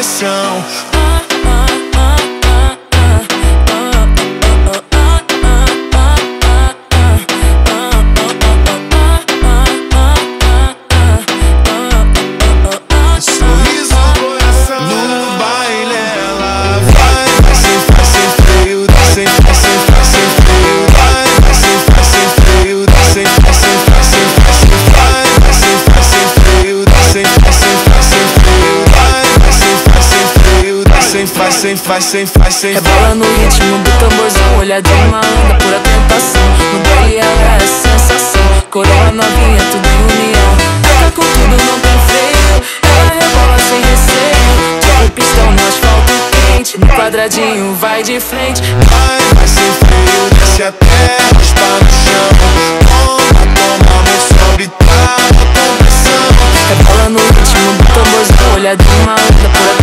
pressão. Sorriso no coração. No baile ela vai sem freio, sem freio. Vai sem freio, sem freio. Sem rebola no ritmo do tamborzão, olhar de malandra, pura tentação. No baile ela é a sensação, coroa novinha, tudo em união. Toca com tudo, não tem freio, ela rebola sem receio. Tipo pistão no asfalto quente, no quadradinho vai de frente. Vai sem freio, desce até raspar no chão. Toma, amor, sobe, tá, bota pressão. Rebola no ritmo do tamborzão, olhar de malandra, pura